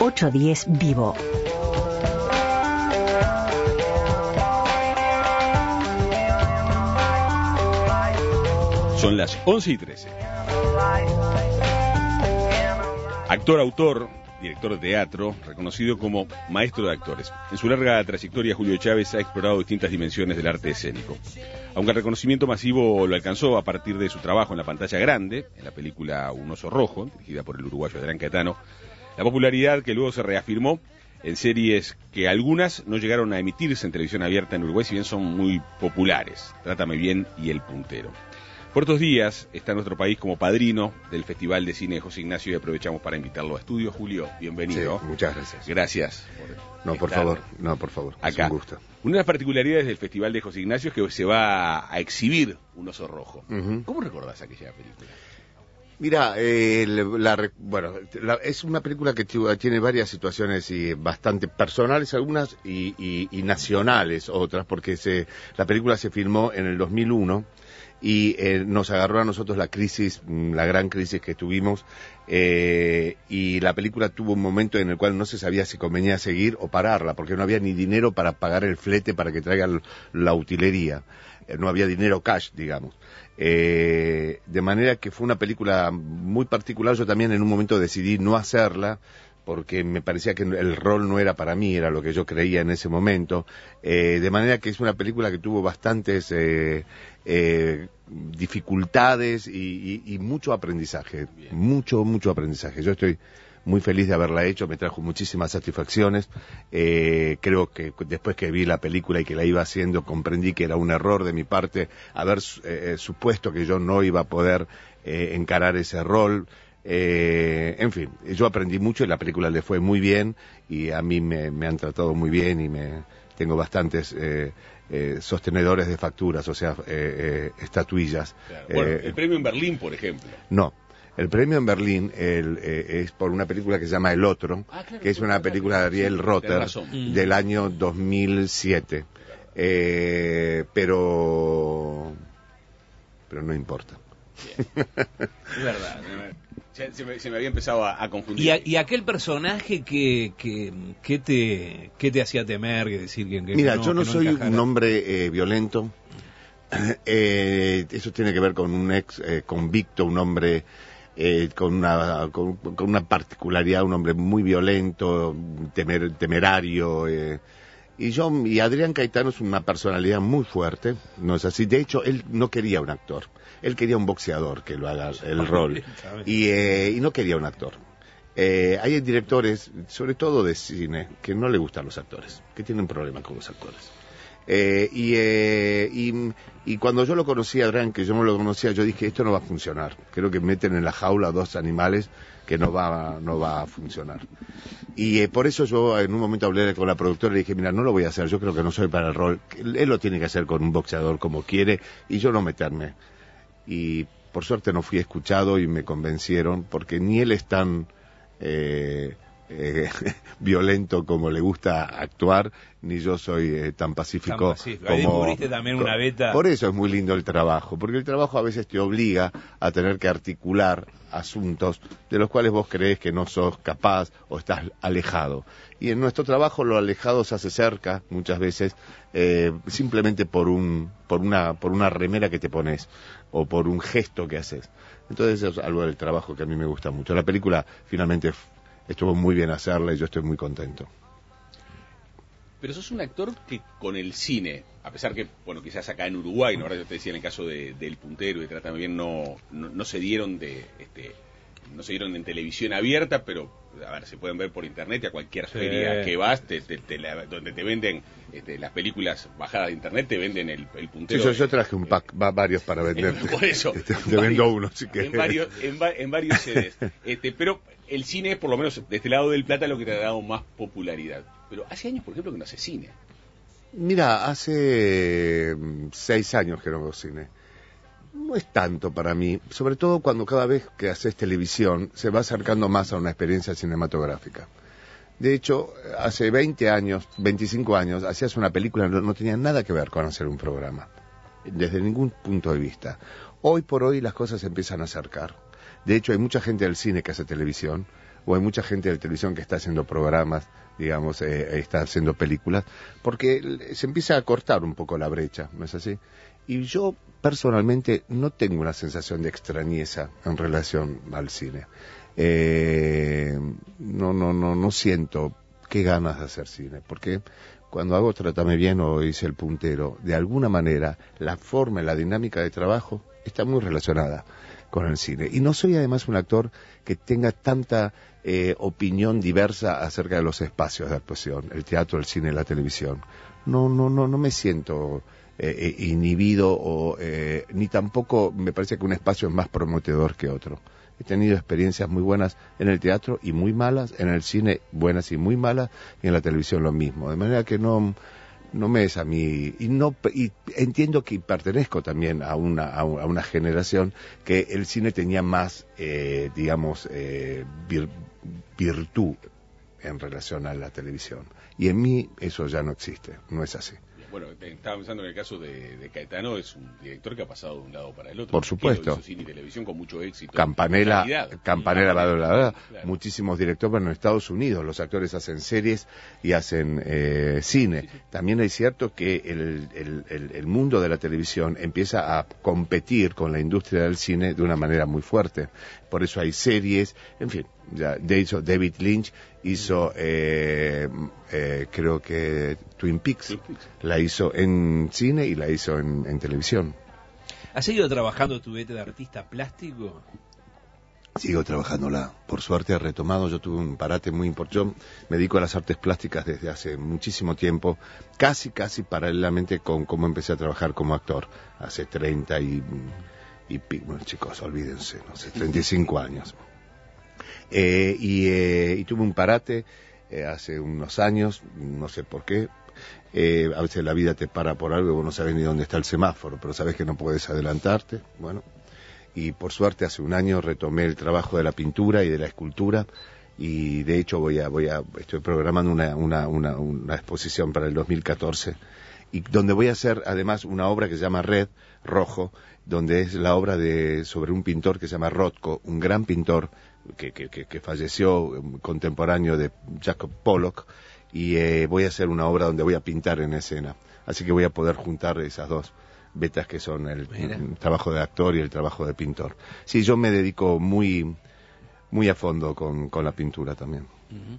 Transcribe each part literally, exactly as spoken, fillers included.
ocho diez Vivo. Son las once y trece. Actor, autor, director de teatro, reconocido como maestro de actores. En su larga trayectoria, Julio Chávez ha explorado distintas dimensiones del arte escénico. Aunque el reconocimiento masivo lo alcanzó a partir de su trabajo en la pantalla grande, en la película Un oso rojo, dirigida por el uruguayo Adrián Caetano, la popularidad que luego se reafirmó en series que algunas no llegaron a emitirse en televisión abierta en Uruguay, si bien son muy populares. Trátame bien y El puntero. Por estos días está en nuestro país como padrino del Festival de Cine de José Ignacio y aprovechamos para invitarlo a estudio. Julio, bienvenido. Sí, muchas gracias. Gracias. Por no, por favor, no, por favor. Acá. Es un gusto. Una de las particularidades del Festival de José Ignacio es que se va a exhibir Un oso rojo. Uh-huh. ¿Cómo recordás aquella película? Mira, eh, la, la, bueno, la, es una película que tiene varias situaciones y bastante personales algunas y, y, y nacionales otras, porque se, la película se filmó en el dos mil uno y eh, nos agarró a nosotros la crisis, la gran crisis que tuvimos, eh, y la película tuvo un momento en el cual no se sabía si convenía seguir o pararla, porque no había ni dinero para pagar el flete para que traigan la utilería, eh, no había dinero cash, digamos. Eh, de manera que fue una película muy particular. Yo también en un momento decidí no hacerla, porque me parecía que el rol no era para mí, era lo que yo creía en ese momento, eh, de manera que es una película que tuvo bastantes eh, eh, dificultades y, y, y mucho aprendizaje, Bien. mucho, mucho aprendizaje. Yo estoy muy feliz de haberla hecho, me trajo muchísimas satisfacciones. Eh, creo que después que vi la película y que la iba haciendo, comprendí que era un error de mi parte haber eh, supuesto que yo no iba a poder eh, encarar ese rol. Eh, en fin, yo aprendí mucho y la película le fue muy bien y a mí me, me han tratado muy bien y me tengo bastantes eh, eh, sostenedores de facturas, o sea, eh, eh, estatuillas. Claro. Bueno, eh, el premio en Berlín, por ejemplo. No. El premio en Berlín el, eh, es por una película que se llama El Otro, ah, claro, que es una película de Ariel Rotter del año dos mil siete. Eh, pero, pero no importa. Bien. Es verdad. Se, se, me, se me había empezado a, a confundir. ¿Y, a, y aquel personaje que, que, que, te, que te hacía temer? Que decir, que, que Mira, no, yo no, no soy encajara. un hombre eh, violento. Eh, eso tiene que ver con un ex eh, convicto, un hombre eh, con, una, con, con una particularidad, un hombre muy violento, temer, temerario. Eh, y yo, y Adrián Caetano es una personalidad muy fuerte, no es así. De hecho, él no quería un actor, él quería un boxeador que lo haga el rol, y, eh, y no quería un actor. Eh, hay directores, sobre todo de cine, que no le gustan los actores, que tienen problemas con los actores. Eh, y, eh, y, y cuando yo lo conocí a Adrián, que yo no lo conocía, yo dije, esto no va a funcionar. Creo que meten en la jaula dos animales que no va, no va a funcionar. Y eh, por eso yo en un momento hablé con la productora y dije, mira, no lo voy a hacer, yo creo que no soy para el rol. Él lo tiene que hacer con un boxeador como quiere y yo no meterme. Y por suerte no fui escuchado y me convencieron, porque ni él es tan eh, eh, violento como le gusta actuar, ni yo soy eh, tan pacífico, tan pacífico. como... Ahí descubriste también una beta. Por eso es muy lindo el trabajo, porque el trabajo a veces te obliga a tener que articular asuntos de los cuales vos creés que no sos capaz o estás alejado. Y en nuestro trabajo lo alejado se hace cerca muchas veces, eh, simplemente por un por una por una remera que te pones o por un gesto que haces. Entonces es algo del trabajo que a mí me gusta mucho. La película finalmente estuvo muy bien hacerla y yo estoy muy contento. Pero sos un actor que con el cine, a pesar que, bueno, quizás acá en Uruguay, ¿no? Ahora yo te decía en el caso de, del Puntero y Trátame Bien, no, no, no se dieron de, este, no se dieron en televisión abierta, pero, a ver, se pueden ver por internet y a cualquier sí. feria que vas, te, te, te la, donde te venden este, las películas bajadas de internet, te venden el, el Puntero. Sí, yo, yo traje un pack, va varios para venderte. Por eso. Te, te vendo uno, si querés. En varios, en, va, en varios C Ds. Este, pero el cine, por lo menos de este lado del Plata, es lo que te ha dado más popularidad. Pero hace años, por ejemplo, que no hace cine. Mira, hace seis años que no hago cine. No es tanto para mí, sobre todo cuando cada vez que haces televisión se va acercando más a una experiencia cinematográfica. De hecho, hace veinte años, veinticinco años, hacías una película, no, no tenía nada que ver con hacer un programa, desde ningún punto de vista. Hoy por hoy las cosas se empiezan a acercar. De hecho, hay mucha gente del cine que hace televisión. o hay mucha gente de televisión que está haciendo programas, digamos, eh, está haciendo películas, porque se empieza a cortar un poco la brecha, ¿no es así? Y yo personalmente no tengo una sensación de extrañeza en relación al cine. Eh, no, no, no, no siento qué ganas de hacer cine, porque cuando hago Trátame Bien o hice El Puntero, de alguna manera la forma y la dinámica de trabajo está muy relacionada con el cine. Y no soy además un actor que tenga tanta eh, opinión diversa acerca de los espacios de actuación, el teatro, el cine, la televisión. No, no, no, no me siento eh, inhibido o eh, ni tampoco me parece que un espacio es más prometedor que otro. He tenido experiencias muy buenas en el teatro y muy malas, en el cine buenas y muy malas, y en la televisión lo mismo. De manera que no, no me es a mí, y no y entiendo que pertenezco también a una, a una generación que el cine tenía más, eh, digamos, eh, vir, virtud en relación a la televisión. Y en mí eso ya no existe, no es así. Bueno, estaba pensando en el caso de, de Caetano, es un director que ha pasado de un lado para el otro. Por supuesto. Hizo cine y televisión con mucho éxito. Campanella, Campanella, la verdad, claro. Muchísimos directores, bueno, en Estados Unidos los actores hacen series y hacen eh, cine. Sí, sí. También es cierto que el, el, el, el mundo de la televisión empieza a competir con la industria del cine de una manera muy fuerte. Por eso hay series, en fin, ya David Lynch hizo, eh, eh, creo que Twin Peaks, Twin Peaks, la hizo en cine y la hizo en, en televisión. ¿Has seguido trabajando tu vete de artista plástico? Sigo trabajándola. Por suerte he retomado, yo tuve un parate muy importante. Yo me dedico a las artes plásticas desde hace muchísimo tiempo, casi, casi paralelamente con cómo empecé a trabajar como actor, hace treinta y... y bueno, chicos, olvídense, no sé, treinta y cinco años. Eh, y, eh, y tuve un parate eh, hace unos años, no sé por qué. Eh, a veces la vida te para por algo y vos no sabes ni dónde está el semáforo, pero sabes que no puedes adelantarte. Bueno, y por suerte hace un año retomé el trabajo de la pintura y de la escultura, y de hecho voy a, voy a, estoy programando una, una, una, una exposición para el dos mil catorce, y donde voy a hacer además una obra que se llama Red, Rojo, donde es la obra de sobre un pintor que se llama Rothko, un gran pintor que, que, que, que falleció, contemporáneo de Jacob Pollock, y eh, voy a hacer una obra donde voy a pintar en escena. Así que voy a poder juntar esas dos vetas que son el, el trabajo de actor y el trabajo de pintor. Sí, yo me dedico muy, muy a fondo con, con la pintura también. Uh-huh.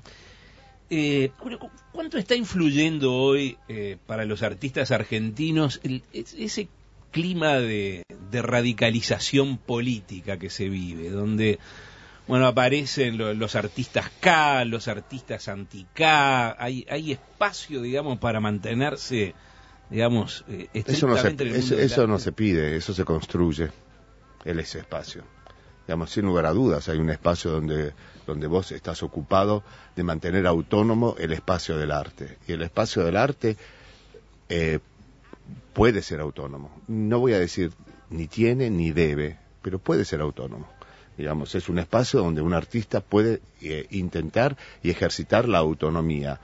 Eh, ¿Cuánto está influyendo hoy eh, para los artistas argentinos el, ese clima de, de radicalización política que se vive, donde bueno aparecen lo, los artistas K, los artistas anti-K, hay, hay espacio, digamos, para mantenerse, digamos, eh, estrictamente en el mundo Eso, eso no se pide, eso se construye, el ese espacio. Digamos, sin lugar a dudas, hay un espacio donde, donde vos estás ocupado de mantener autónomo el espacio del arte. Y el espacio del arte eh, puede ser autónomo. No voy a decir ni tiene ni debe, pero puede ser autónomo. Digamos, es un espacio donde un artista puede eh, intentar y ejercitar la autonomía.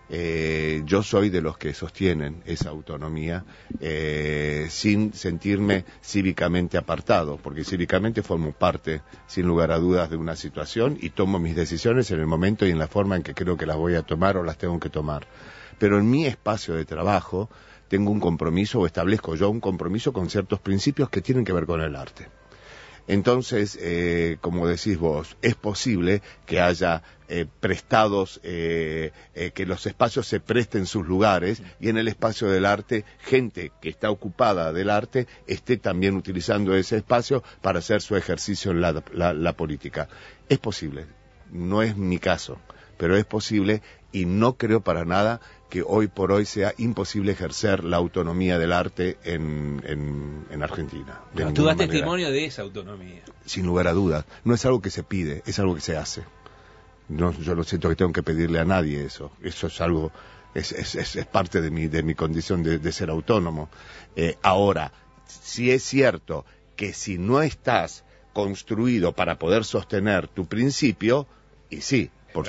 Eh, yo soy de los que sostienen esa autonomía eh, sin sentirme cívicamente apartado, porque cívicamente formo parte, sin lugar a dudas, de una situación y tomo mis decisiones en el momento y en la forma en que creo que las voy a tomar o las tengo que tomar. Pero en mi espacio de trabajo tengo un compromiso, o establezco yo un compromiso con ciertos principios que tienen que ver con el arte. Entonces, eh, como decís vos, es posible que haya eh, prestados, eh, eh, que los espacios se presten sus lugares, y en el espacio del arte, gente que está ocupada del arte esté también utilizando ese espacio para hacer su ejercicio en la, la, la política. Es posible, no es mi caso, pero es posible, y no creo para nada que hoy por hoy sea imposible ejercer la autonomía del arte en, en, en Argentina. Pero tú das testimonio de esa autonomía. Sin lugar a dudas. No es algo que se pide, es algo que se hace. No, yo no siento que tengo que pedirle a nadie eso. Eso es algo, es, es, es, es parte de mi, de mi condición de, de ser autónomo. Eh, ahora, si es cierto que si no estás construido para poder sostener tu principio, y sí, por, su,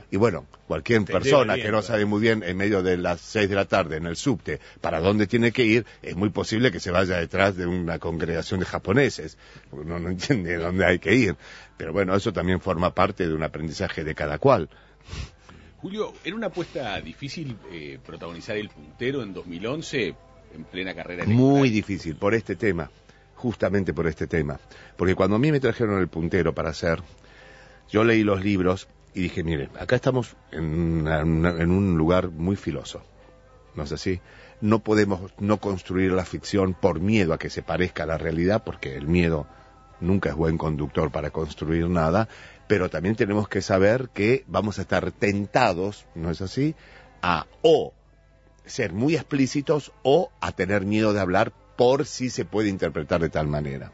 Y bueno, cualquier Te persona bien, que no claro. sabe muy bien en medio de las seis de la tarde en el subte para dónde tiene que ir, es muy posible que se vaya detrás de una congregación de japoneses, porque uno no entiende dónde hay que ir. Pero bueno, eso también forma parte de un aprendizaje de cada cual. Julio, ¿era una apuesta difícil eh, protagonizar El Puntero en dos mil once, en plena carrera electoral? Muy difícil, por este tema, justamente por este tema. Porque cuando a mí me trajeron El Puntero para hacer, yo leí los libros y dije, miren, acá estamos en, una, en un lugar muy filoso, ¿no es así? No podemos no construir la ficción por miedo a que se parezca a la realidad, porque el miedo nunca es buen conductor para construir nada, pero también tenemos que saber que vamos a estar tentados, ¿no es así?, a o ser muy explícitos o a tener miedo de hablar por si se puede interpretar de tal manera.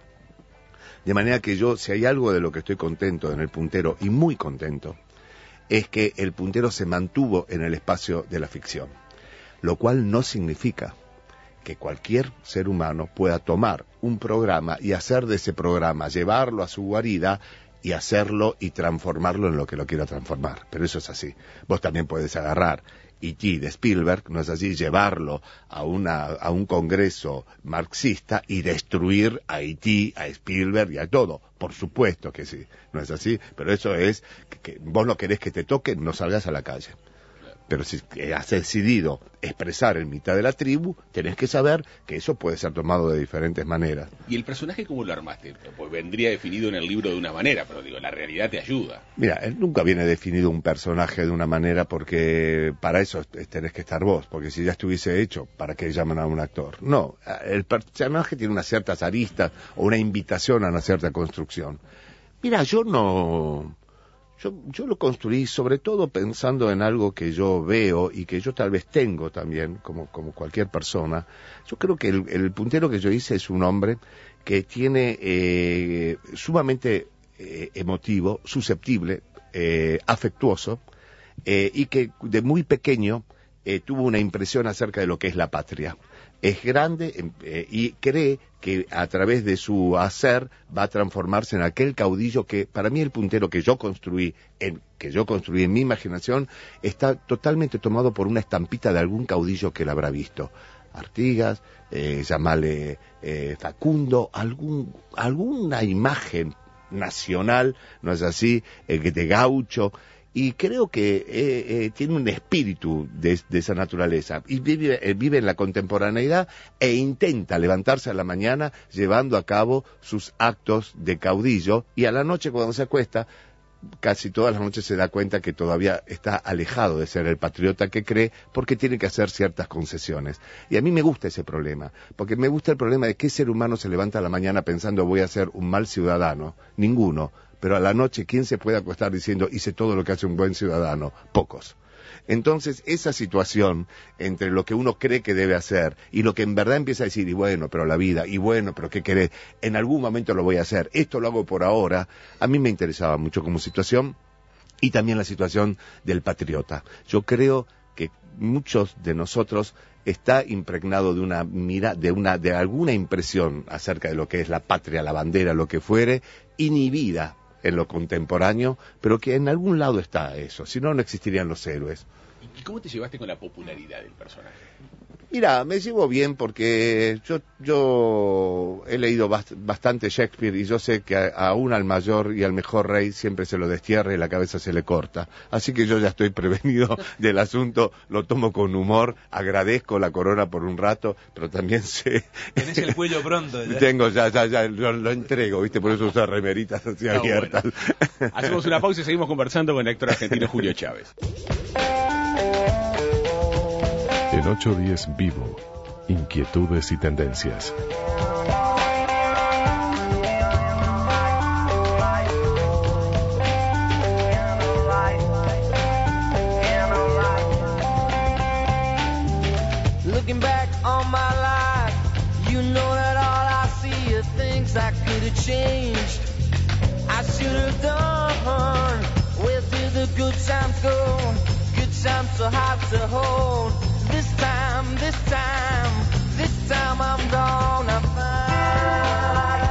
De manera que yo, si hay algo de lo que estoy contento en El Puntero, y muy contento, es que El Puntero se mantuvo en el espacio de la ficción, lo cual no significa que cualquier ser humano pueda tomar un programa y hacer de ese programa, llevarlo a su guarida y hacerlo y transformarlo en lo que lo quiera transformar. Pero eso es así. Vos también puedes agarrar E T de Spielberg, no es así, llevarlo a una a un congreso marxista y destruir a E T, a Spielberg y a todo. Por supuesto que sí, no es así, pero eso es que, que vos no querés que te toque, no salgas a la calle. Pero si has decidido expresar en mitad de la tribu, tenés que saber que eso puede ser tomado de diferentes maneras. ¿Y el personaje cómo lo armaste? Pues vendría definido en el libro de una manera, pero digo, la realidad te ayuda. Mira, él nunca viene definido un personaje de una manera porque para eso tenés que estar vos, porque si ya estuviese hecho, ¿para qué llaman a un actor? No, el personaje tiene unas ciertas aristas o una invitación a una cierta construcción. Mira, yo no... Yo, yo lo construí sobre todo pensando en algo que yo veo y que yo tal vez tengo también, como, como cualquier persona. Yo creo que el, el puntero que yo hice es un hombre que tiene eh, sumamente eh, emotivo, susceptible, eh, afectuoso, eh, y que de muy pequeño eh, tuvo una impresión acerca de lo que es la patria. Es grande eh, y cree que a través de su hacer va a transformarse en aquel caudillo que, para mí, el puntero que yo construí, en, que yo construí en mi imaginación, está totalmente tomado por una estampita de algún caudillo que él habrá visto. Artigas, eh, llamale eh, Facundo, algún, alguna imagen nacional, ¿no es así?, eh, de gaucho. Y creo que eh, eh, tiene un espíritu de, de esa naturaleza y vive, eh, vive en la contemporaneidad e intenta levantarse a la mañana llevando a cabo sus actos de caudillo, y a la noche cuando se acuesta, casi todas las noches se da cuenta que todavía está alejado de ser el patriota que cree, porque tiene que hacer ciertas concesiones. Y a mí me gusta ese problema, porque me gusta el problema de qué ser humano se levanta a la mañana pensando voy a ser un mal ciudadano. Ninguno. Pero a la noche, ¿quién se puede acostar diciendo hice todo lo que hace un buen ciudadano? Pocos. Entonces, esa situación entre lo que uno cree que debe hacer y lo que en verdad empieza a decir, y bueno, pero la vida, y bueno, pero ¿qué querés? En algún momento lo voy a hacer, esto lo hago por ahora, a mí me interesaba mucho como situación, y también la situación del patriota. Yo creo que muchos de nosotros está impregnado de una mira, de una, de alguna impresión acerca de lo que es la patria, la bandera, lo que fuere, inhibida en lo contemporáneo, pero que en algún lado está eso, si no, no existirían los héroes. ¿Y cómo te llevaste con la popularidad del personaje? Mira, me llevo bien porque yo yo he leído bast bastante Shakespeare y yo sé que a, aún al mayor y al mejor rey siempre se lo destierra y la cabeza se le corta. Así que yo ya estoy prevenido del asunto, lo tomo con humor, agradezco la corona por un rato, pero también sé... Tenés el cuello pronto. ¿Ya? Tengo, ya, ya, ya, lo, lo entrego, ¿viste? Por eso uso remeritas así Está abiertas. Bueno. Hacemos una pausa y seguimos conversando con el actor argentino Julio Chávez. En ocho diez Vivo, inquietudes y tendencias. Looking back on my life, you know that all I see are things I could have changed. I should have done. Where did the good times go? Good times so hard to hold. This time, this time, this time I'm gonna find.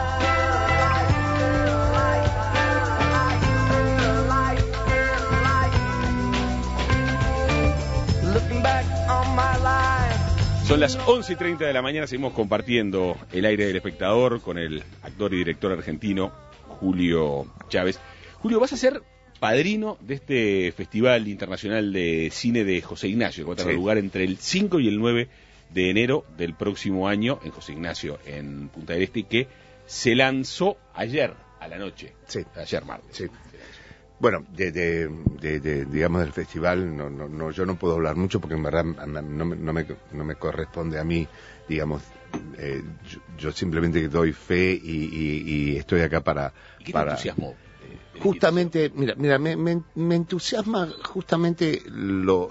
Son las once y treinta de la mañana, seguimos compartiendo el aire del espectador con el actor y director argentino Julio Chávez. Julio, vas a ser padrino de este Festival Internacional de Cine de José Ignacio, que va a tener Sí. lugar entre el cinco y el nueve de enero del próximo año en José Ignacio, en Punta del Este, que se lanzó ayer a la noche. Sí. Ayer martes. Sí. Bueno, de, de, de, de, digamos, del festival, no, no, no, yo no puedo hablar mucho porque en verdad no me, no me, no me corresponde a mí, digamos, eh, yo, yo simplemente doy fe y, y, y estoy acá para... ¿Y qué te para... entusiasmó? Eh, Justamente, mira, mira, me, me, me entusiasma justamente lo,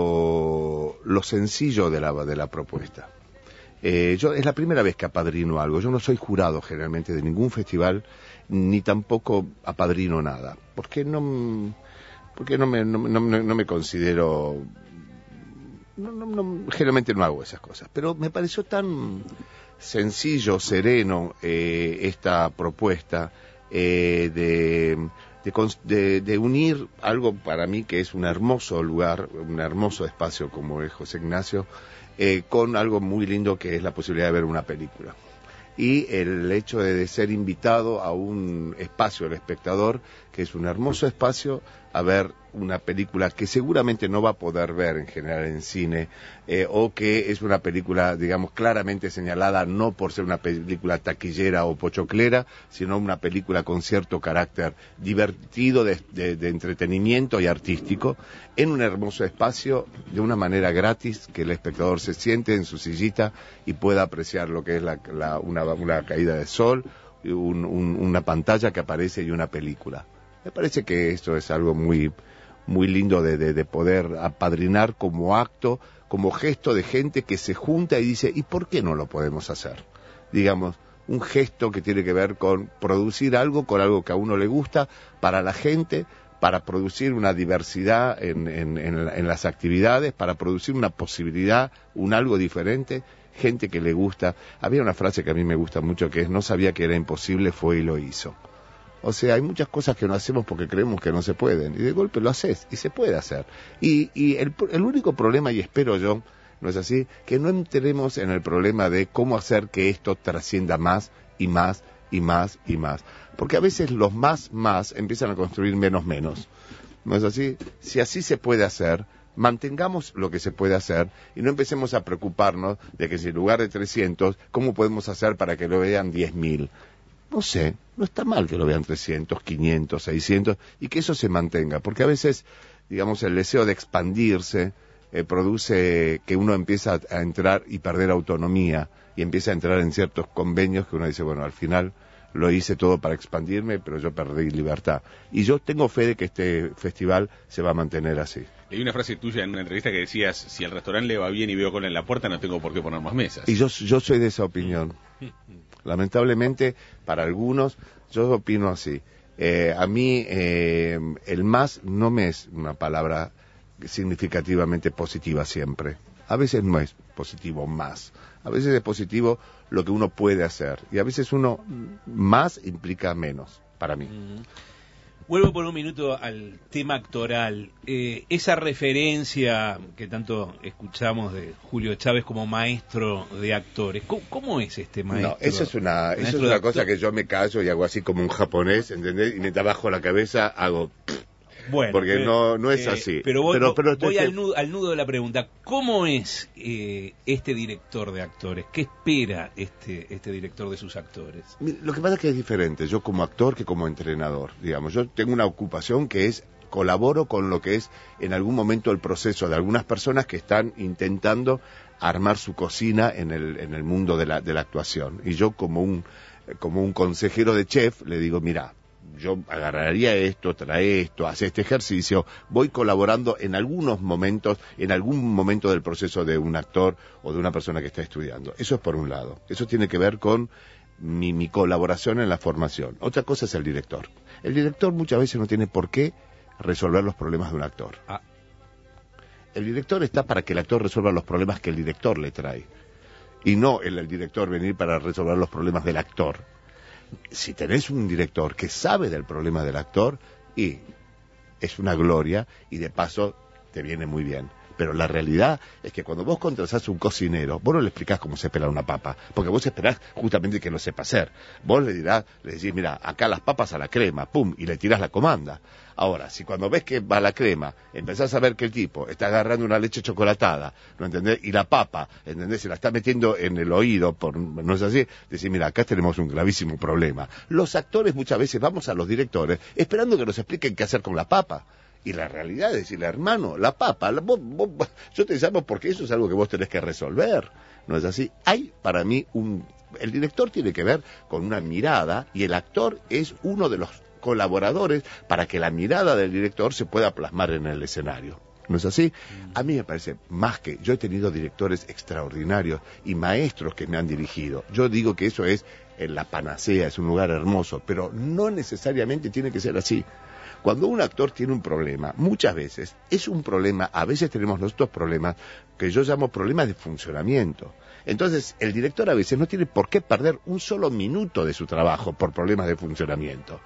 lo, lo sencillo de la, de la propuesta. Eh, yo es la primera vez que apadrino algo. Yo no soy jurado generalmente de ningún festival, ni tampoco apadrino nada, porque no, porque no me, no, no, no me considero, no, no, no, generalmente no hago esas cosas. Pero me pareció tan sencillo, sereno eh, esta propuesta. Eh, de, de, de, de unir algo para mí que es un hermoso lugar, un hermoso espacio como es José Ignacio, eh, con algo muy lindo que es la posibilidad de ver una película. Y el hecho de, de ser invitado a un espacio, el espectador, que es un hermoso espacio, a ver una película que seguramente no va a poder ver en general en cine, eh, o que es una película, digamos, claramente señalada no por ser una película taquillera o pochoclera, sino una película con cierto carácter divertido, de, de, de entretenimiento y artístico, en un hermoso espacio, de una manera gratis, que el espectador se siente en su sillita y pueda apreciar lo que es la, la, una, una caída de sol, un, un, una pantalla que aparece y una película. Me parece que esto es algo muy, muy lindo de, de, de poder apadrinar como acto, como gesto de gente que se junta y dice, ¿y por qué no lo podemos hacer? Digamos, un gesto que tiene que ver con producir algo, con algo que a uno le gusta, para la gente, para producir una diversidad en, en, en, en las actividades, para producir una posibilidad, un algo diferente, gente que le gusta. Había una frase que a mí me gusta mucho que es, no sabía que era imposible, fue y lo hizo. O sea, hay muchas cosas que no hacemos porque creemos que no se pueden, y de golpe lo haces, y se puede hacer. Y, y el, el único problema, y espero yo, no es así, que no entremos en el problema de cómo hacer que esto trascienda más y más y más y más. Porque a veces los más más empiezan a construir menos menos. ¿No es así? Si así se puede hacer, mantengamos lo que se puede hacer y no empecemos a preocuparnos de que si en lugar de trescientos, ¿cómo podemos hacer para que lo vean diez mil? No sé, no está mal que lo vean trescientos, quinientos, seiscientos y que eso se mantenga, porque a veces, digamos, el deseo de expandirse eh, produce que uno empieza a, a entrar y perder autonomía y empieza a entrar en ciertos convenios que uno dice, bueno, al final lo hice todo para expandirme, pero yo perdí libertad. Y yo tengo fe de que este festival se va a mantener así. Hay una frase tuya en una entrevista que decías, si al restaurante le va bien y veo cola en la puerta, no tengo por qué poner más mesas. Y yo, yo soy de esa opinión. Lamentablemente, para algunos, yo opino así. Eh, a mí, eh, el más no me es una palabra significativamente positiva siempre. A veces no es positivo más. A veces es positivo lo que uno puede hacer. Y a veces uno más implica menos, para mí. Mm. Vuelvo por un minuto al tema actoral. Eh, esa referencia que tanto escuchamos de Julio Chávez como maestro de actores, ¿cómo, cómo es este maestro? No, eso es una, eso es de una actor- cosa que yo me callo y hago así como un japonés, ¿entendés? Y me bajo la cabeza, hago... Bueno, porque pero, no, no es eh, así. Pero voy, pero, pero voy este- al, nudo, al nudo de la pregunta. ¿Cómo es eh, este director de actores? ¿Qué espera este, este director de sus actores? Mira, lo que pasa es que es diferente, yo como actor que como entrenador, digamos, yo tengo una ocupación que es, colaboro con lo que es en algún momento el proceso de algunas personas que están intentando armar su cocina en el, en el mundo de la, de la actuación, y yo como un, como un consejero de chef le digo, mira, yo agarraría esto, trae esto, hace este ejercicio, voy colaborando en algunos momentos, en algún momento del proceso de un actor o de una persona que está estudiando. Eso es por un lado. Eso tiene que ver con mi, mi colaboración en la formación. Otra cosa es el director. El director muchas veces no tiene por qué resolver los problemas de un actor. Ah. El director está para que el actor resuelva los problemas que el director le trae. Y no el, el director venir para resolver los problemas del actor. Si tenés un director que sabe del problema del actor, y es una gloria, y de paso te viene muy bien. Pero la realidad es que cuando vos contratás un cocinero, vos no le explicás cómo se pela una papa, porque vos esperás justamente que lo sepa hacer. Vos le dirás, le decís, mira, acá las papas a la crema, pum, y le tirás la comanda. Ahora, si cuando ves que va la crema, empezás a ver que el tipo está agarrando una leche chocolatada, ¿no entendés? Y la papa, ¿entendés? Se la está metiendo en el oído, por, ¿no es así? Decís, mira, acá tenemos un gravísimo problema. Los actores muchas veces vamos a los directores esperando que nos expliquen qué hacer con la papa. Y la realidad es decirle, hermano, la papa, la, vos, vos, yo te llamo porque eso es algo que vos tenés que resolver. ¿No es así? Hay para mí un... El director tiene que ver con una mirada y el actor es uno de los colaboradores para que la mirada del director se pueda plasmar en el escenario. ¿No es así? A mí me parece más que... Yo he tenido directores extraordinarios y maestros que me han dirigido. Yo digo que eso es en la panacea, es un lugar hermoso, pero no necesariamente tiene que ser así. Cuando un actor tiene un problema, muchas veces es un problema, a veces tenemos nosotros problemas que yo llamo problemas de funcionamiento. Entonces, el director a veces no tiene por qué perder un solo minuto de su trabajo por problemas de funcionamiento.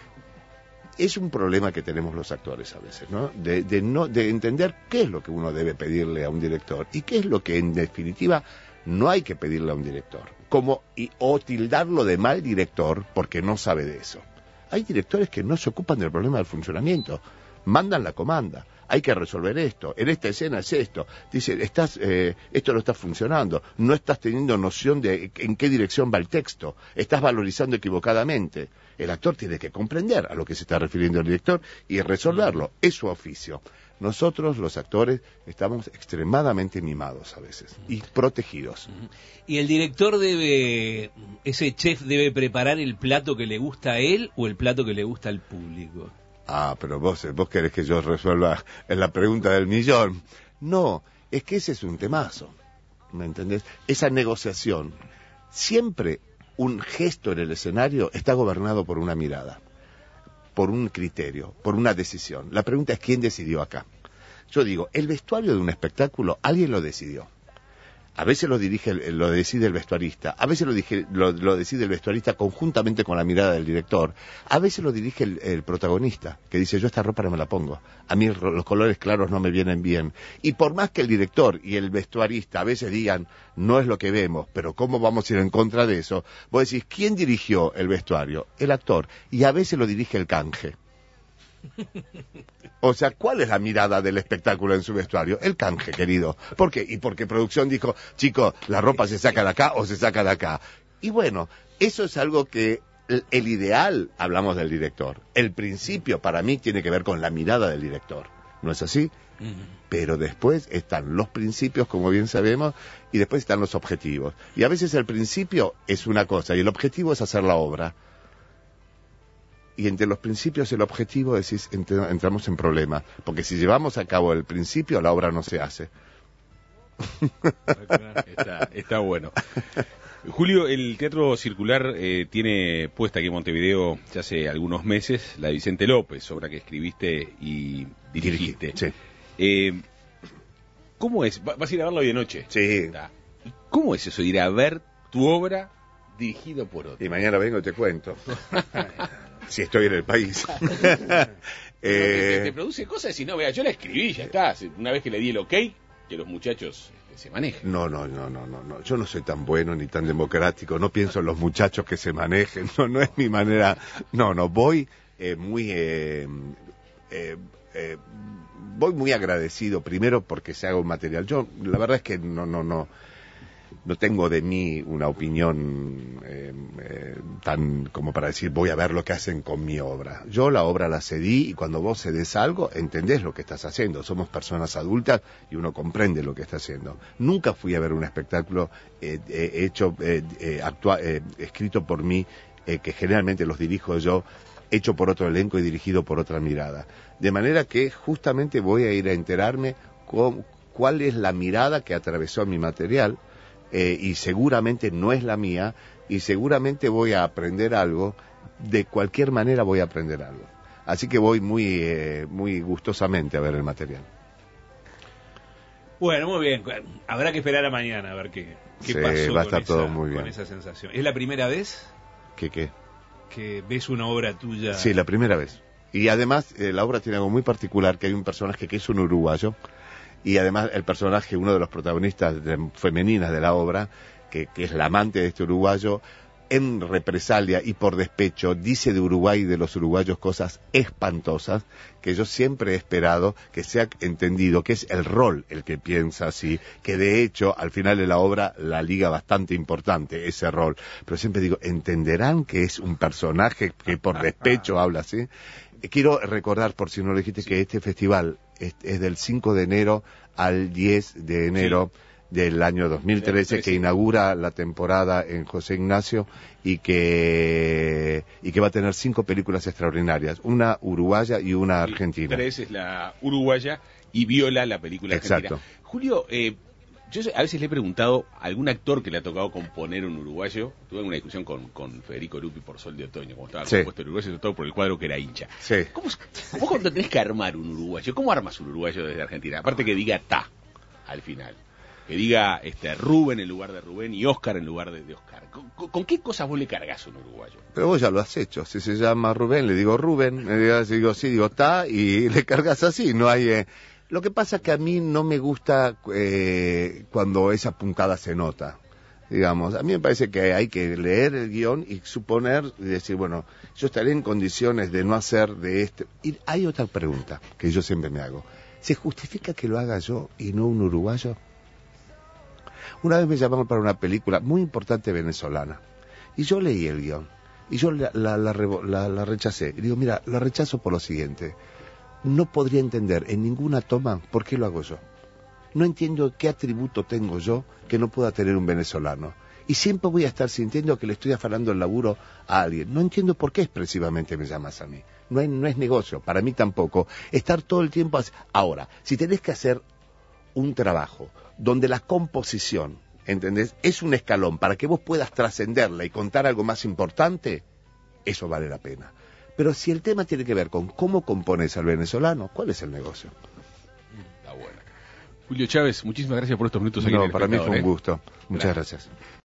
Es un problema que tenemos los actores a veces, ¿no? De, de no de entender qué es lo que uno debe pedirle a un director y qué es lo que en definitiva no hay que pedirle a un director, como y, o tildarlo de mal director porque no sabe de eso. Hay directores que no se ocupan del problema del funcionamiento, mandan la comanda. Hay que resolver esto, en esta escena es esto, dice, estás, eh, esto no está funcionando, no estás teniendo noción de en qué dirección va el texto, estás valorizando equivocadamente. El actor tiene que comprender a lo que se está refiriendo el director y resolverlo, es su oficio. Nosotros, los actores, estamos extremadamente mimados a veces y protegidos. ¿Y el director debe, ese chef debe preparar el plato que le gusta a él o el plato que le gusta al público? Ah, pero vos, vos querés que yo resuelva la pregunta del millón. No, es que ese es un temazo, ¿me entendés? Esa negociación. Siempre un gesto en el escenario está gobernado por una mirada, por un criterio, por una decisión. La pregunta es, ¿quién decidió acá? Yo digo, el vestuario de un espectáculo, alguien lo decidió. A veces lo dirige, lo decide el vestuarista, a veces lo, dije, lo, lo decide el vestuarista conjuntamente con la mirada del director, a veces lo dirige el, el protagonista, que dice, yo esta ropa no me la pongo, a mí los colores claros no me vienen bien. Y por más que el director y el vestuarista a veces digan, no es lo que vemos, pero ¿cómo vamos a ir en contra de eso? Vos decís, ¿quién dirigió el vestuario? El actor, y a veces lo dirige el canje. O sea, ¿cuál es la mirada del espectáculo en su vestuario? El canje, querido. ¿Por qué? Y porque producción dijo, chicos, la ropa se saca de acá o se saca de acá. Y bueno, eso es algo que el, el ideal, hablamos del director. El principio para mí tiene que ver con la mirada del director. ¿No es así? Uh-huh. Pero después están los principios, como bien sabemos, y después están los objetivos. Y a veces el principio es una cosa y el objetivo es hacer la obra. Y entre los principios y el objetivo decís, ent- entramos en problemas, porque si llevamos a cabo el principio, la obra no se hace. Está, está bueno. Julio, el Teatro Circular eh, tiene puesta aquí en Montevideo ya hace algunos meses la de Vicente López, obra que escribiste y dirigiste. Sí. Eh, ¿Cómo es? ¿Vas a ir a verlo hoy de noche? Sí. Está. ¿Cómo es eso, ir a ver tu obra dirigido por otro? Y mañana vengo y te cuento. Si estoy en el país. eh... te, te produce cosas y no, vea, yo la escribí, ya está. Una vez que le di el ok, que los muchachos se manejen. No, no, no, no, no, no. Yo no soy tan bueno ni tan democrático. No pienso en los muchachos que se manejen. No, no es mi manera. No, no. Voy eh, muy, eh, eh, eh, voy muy agradecido primero porque se haga un material. Yo, la verdad es que no, no, no. No tengo de mí una opinión eh, eh, tan como para decir voy a ver lo que hacen con mi obra. Yo la obra la cedí y cuando vos cedes algo entendés lo que estás haciendo. Somos personas adultas y uno comprende lo que está haciendo. Nunca fui a ver un espectáculo eh, eh, hecho, eh, eh, actua- eh, escrito por mí, eh, que generalmente los dirijo yo, hecho por otro elenco y dirigido por otra mirada. De manera que justamente voy a ir a enterarme con, cuál es la mirada que atravesó mi material. Eh, y seguramente no es la mía, y seguramente voy a aprender algo, de cualquier manera voy a aprender algo. Así que voy muy, eh, muy gustosamente a ver el material. Bueno, muy bien, habrá que esperar a mañana a ver qué, qué sí, pasó va a estar con, todo esa, muy bien. con esa sensación. ¿Es la primera vez ¿Qué qué? que ves una obra tuya? Sí, la primera vez. Y además eh, la obra tiene algo muy particular, que hay un personaje que es un uruguayo, y además el personaje, uno de los protagonistas de, femeninas de la obra, que, que es la amante de este uruguayo, en represalia y por despecho dice de Uruguay y de los uruguayos cosas espantosas que yo siempre he esperado que sea entendido, que es el rol el que piensa así, que de hecho al final de la obra la liga bastante importante ese rol, pero siempre digo, ¿entenderán que es un personaje que por despecho habla así? Quiero recordar, por si no lo dijiste, sí, que este festival es, es del cinco de enero al diez de enero, sí, del año dos mil trece, que inaugura la temporada en José Ignacio y que y que va a tener cinco películas extraordinarias, una uruguaya y una argentina. Tres es la uruguaya y Viola la película argentina. Exacto. Julio, eh, yo a veces le he preguntado a algún actor que le ha tocado componer un uruguayo. Tuve una discusión con, con Federico Lupi por Sol de Otoño, como estaba, sí, compuesto el uruguayo, sobre todo por el cuadro que era hincha. Sí. ¿Cómo, ¿Cómo cuando tenés que armar un uruguayo? ¿Cómo armas un uruguayo desde Argentina? Aparte que diga ta al final. Que diga este Rubén en lugar de Rubén y Oscar en lugar de, de Oscar. ¿Con, con, ¿Con qué cosas vos le cargas a un uruguayo? Pero vos ya lo has hecho. Si se llama Rubén, le digo Rubén. Le digo sí, digo ta, y le cargas así. No hay... Eh... Lo que pasa es que a mí no me gusta eh, cuando esa puntada se nota. Digamos, a mí me parece que hay que leer el guión y suponer y decir, bueno, yo estaré en condiciones de no hacer de este... Y hay otra pregunta que yo siempre me hago. ¿Se justifica que lo haga yo y no un uruguayo? Una vez me llamaron para una película muy importante venezolana y yo leí el guión y yo la, la, la, la, la rechacé. Y digo, mira, la rechazo por lo siguiente. No podría entender en ninguna toma por qué lo hago yo. No entiendo qué atributo tengo yo que no pueda tener un venezolano. Y siempre voy a estar sintiendo que le estoy afanando el laburo a alguien. No entiendo por qué expresivamente me llamas a mí. No, hay, no es negocio, para mí tampoco. Estar todo el tiempo... Así. Ahora, si tenés que hacer un trabajo donde la composición, ¿entendés?, es un escalón para que vos puedas trascenderla y contar algo más importante, eso vale la pena. Pero si el tema tiene que ver con cómo compones al venezolano, ¿cuál es el negocio? Está bueno. Julio Chávez, muchísimas gracias por estos minutos aquí en El No, para mí fue un ¿eh? gusto. Muchas gracias. gracias.